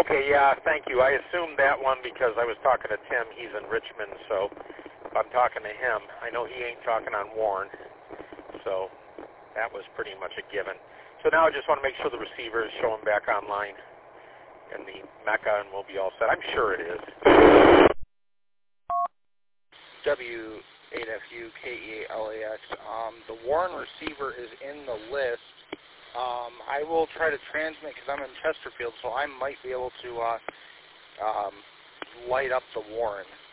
Okay, yeah, thank you. I assumed that one because I was talking to Tim. He's in Richmond, so I'm talking to him. I know he ain't talking on Warren, so that was pretty much a given. So now I just want to make sure the receiver is showing back online in the Mecca, and we'll be all set. I'm sure it is. W8FUKEALAX. The Warren receiver is in the list. I will try to transmit because I'm in Chesterfield, so I might be able to light up the Warren.